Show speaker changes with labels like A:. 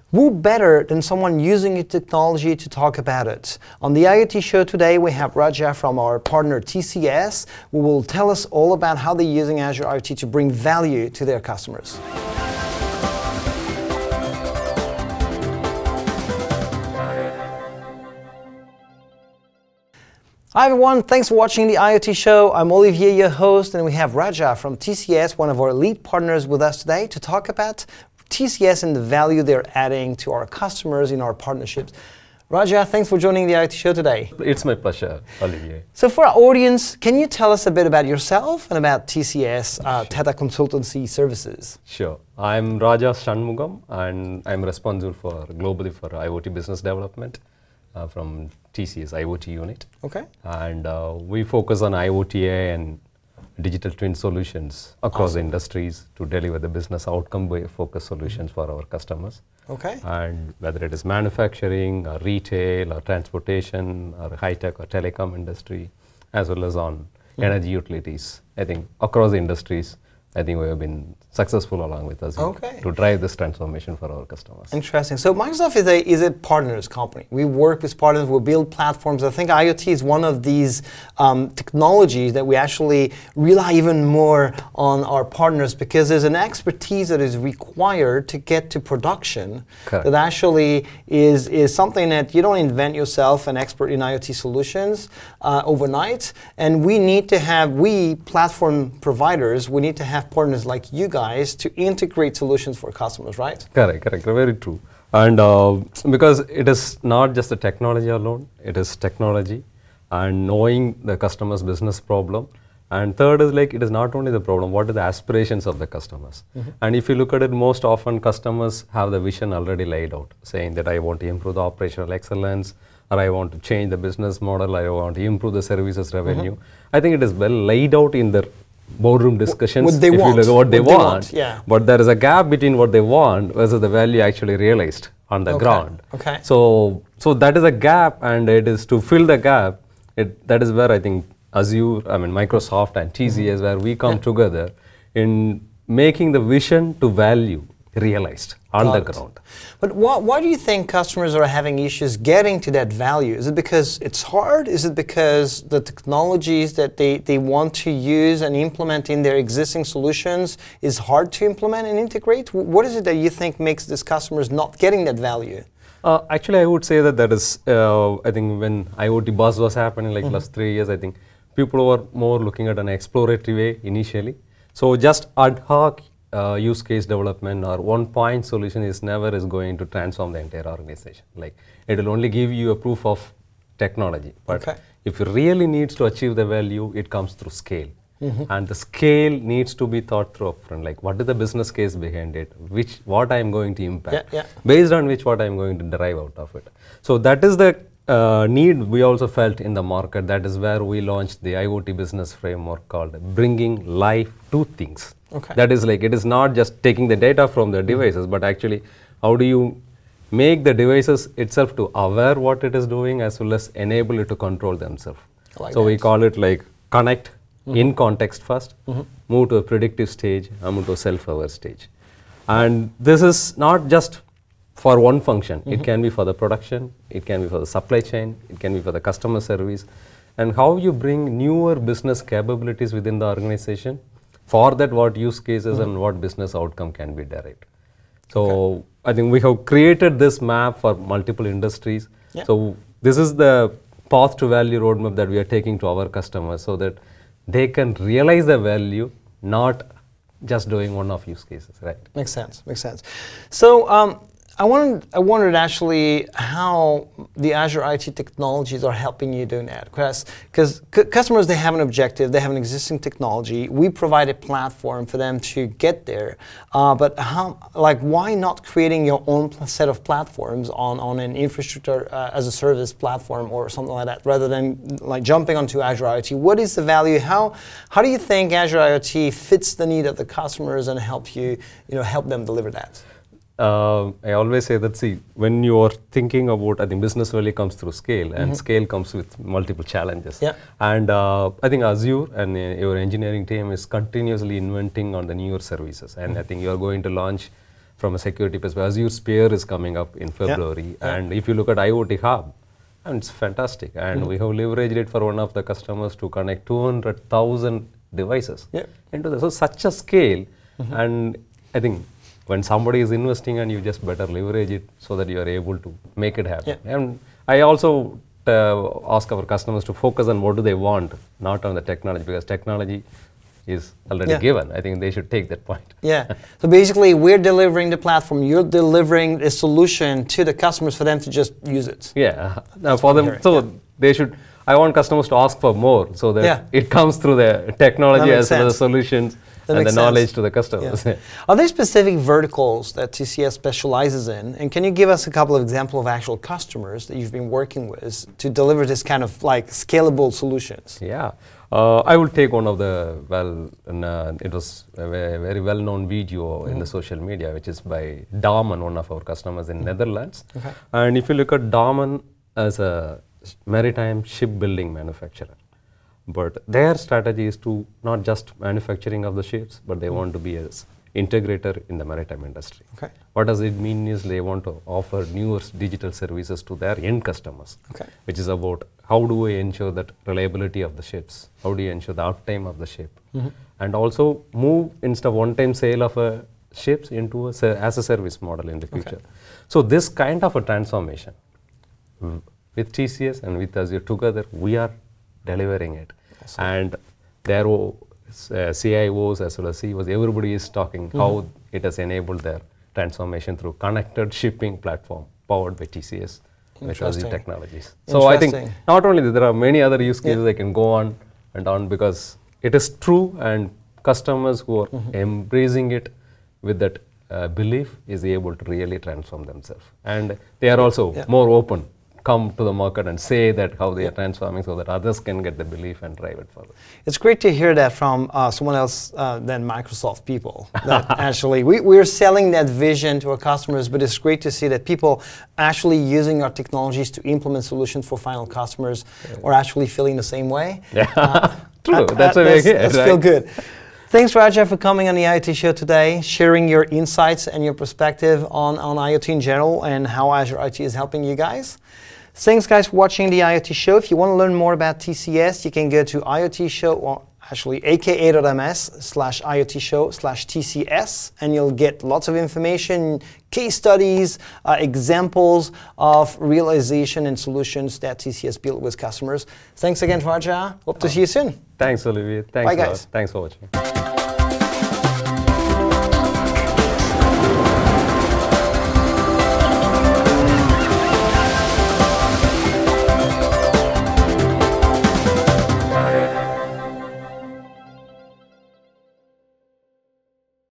A: Who better than someone using the technology to talk about it? On the IoT show today, we have Raja from our partner TCS, who will tell us all about how they're using Azure IoT to bring value to their customers. Hi everyone, thanks for watching the IoT show. I'm Olivier, your host, and we have Raja from TCS, one of our lead partners, with us today to talk about TCS and the value they're adding to our customers in our partnerships. Raja, thanks for joining the IoT show today.
B: It's my pleasure, Olivier.
A: So for our audience, can you tell us a bit about yourself and about TCS, Tata Consultancy Services?
B: Sure. I'm Raja Shanmugam, and I'm responsible globally for IoT business development from TCS IoT unit.
A: Okay.
B: And we focus on IoT and digital twin solutions across the industries to deliver the business outcome-focused solutions for our customers.
A: Okay.
B: And whether it is manufacturing, or retail, or transportation, or high-tech or telecom industry, as well as on energy utilities. I think across the industries, I think we have been successful along with us to drive this transformation for our customers.
A: Interesting. So Microsoft is a partners company. We work with partners, we build platforms. I think IoT is one of these technologies that we actually rely even more on our partners, because there's an expertise that is required to get to production.
B: Correct.
A: That actually is something that you don't invent yourself, an expert in IoT solutions overnight. And we need to have, platform providers, we need to have partners like you guys to integrate solutions for customers, right?
B: Correct, very true. And because it is not just the technology alone, it is technology and knowing the customer's business problem. And third is it is not only the problem, what are the aspirations of the customers? And if you look at it, most often customers have the vision already laid out, saying that I want to improve the operational excellence, or I want to change the business model, I want to improve the services revenue. I think it is well laid out in the boardroom discussions,
A: what they want.
B: Yeah. But there is a gap between what they want versus the value actually realized on the ground.
A: Okay.
B: So that is a gap, and it is to fill the gap. That is where I think Azure, Microsoft and TCS, where we come together in making the vision to value realized on the ground.
A: But why do you think customers are having issues getting to that value? Is it because it's hard? Is it because the technologies that they want to use and implement in their existing solutions is hard to implement and integrate? What is it that you think makes these customers not getting that value?
B: Actually, I would say that is, I think when IoT buzz was happening last 3 years, I think people were more looking at an exploratory way initially. So just ad hoc use case development or one point solution is never going to transform the entire organization. It will only give you a proof of technology. But if it really needs to achieve the value, it comes through scale. And the scale needs to be thought through upfront. What is the business case behind it? What I am going to impact? Based on what I am going to derive out of it. So that is the need we also felt in the market. That is where we launched the IoT business framework called Bringing Life to Things. That is it is not just taking the data from the devices, but actually how do you make the devices itself to aware what it is doing, as well as enable it to control themselves. So we call it connect in context first, move to a predictive stage, and move to a self-aware stage. And this is not just for one function. It can be for the production, it can be for the supply chain, it can be for the customer service, and how you bring newer business capabilities within the organization. For that, what use cases and what business outcome can be derived. So I think we have created this map for multiple industries. So this is the path to value roadmap that we are taking to our customers, so that they can realize the value, not just doing one-off use cases, right?
A: Makes sense. So I wondered actually how the Azure IoT technologies are helping you doing that. Because customers, they have an objective, they have an existing technology. We provide a platform for them to get there. But why not creating your own set of platforms on an infrastructure as a service platform or something like that, rather than jumping onto Azure IoT? What is the value? How do you think Azure IoT fits the need of the customers and help them deliver that?
B: I always say that, when you are thinking about, I think business really comes through scale, and scale comes with multiple challenges. And I think Azure and your engineering team is continuously inventing on the newer services. And I think you are going to launch from a security perspective. Azure Sphere is coming up in February, and if you look at IoT Hub, and it's fantastic, and we have leveraged it for one of the customers to connect 200,000 devices into this. So such a scale, and I think when somebody is investing, and you just better leverage it so that you are able to make it happen. And I also ask our customers to focus on what do they want, not on the technology, because technology is already given. I think they should take that point.
A: Yeah. So basically, we're delivering the platform. You're delivering a solution to the customers for them to just use it.
B: Yeah. Now for them, so they should. I want customers to ask for more, so that it comes through the technology as well as the solutions and the knowledge to the customers.
A: Are there specific verticals that TCS specializes in? And can you give us a couple of examples of actual customers that you've been working with to deliver this kind of like scalable solutions?
B: Yeah. I will take one of the, it was a very well-known video in the social media, which is by Damen, one of our customers in Netherlands. And if you look at Damen as a maritime shipbuilding manufacturer, but their strategy is to not just manufacturing of the ships, but they want to be an integrator in the maritime industry. What does it mean is they want to offer newer digital services to their end customers, which is about how do we ensure that reliability of the ships, how do you ensure the uptime of the ship, and also move instead of one-time sale of a ships into as a service model in the future. So this kind of a transformation with TCS and with Azure together, we are delivering it. And there are CIOs as well as CEOs, everybody is talking how it has enabled their transformation through connected shipping platform powered by TCS with Azure technologies. So I think not only there are many other use cases I can go on and on, because it is true, and customers who are embracing it with that belief is able to really transform themselves. And they are also more open, come to the market and say that how they are transforming, so that others can get the belief and drive it further.
A: It's great to hear that from someone else than Microsoft people. That actually, we're selling that vision to our customers, but it's great to see that people actually using our technologies to implement solutions for final customers are actually feeling the same way.
B: True, that's a way here.
A: That's feel good. Thanks, Raja, for coming on the IoT show today, sharing your insights and your perspective on IoT in general and how Azure IoT is helping you guys. Thanks, guys, for watching the IoT show. If you want to learn more about TCS, you can go to IoT show, or actually aka.ms/IoT show/TCS, and you'll get lots of information, case studies, examples of realization and solutions that TCS built with customers. Thanks again, Raja. Hope to see you soon.
B: Thanks, Olivier. Thanks,
A: bye, guys.
B: Thanks for watching.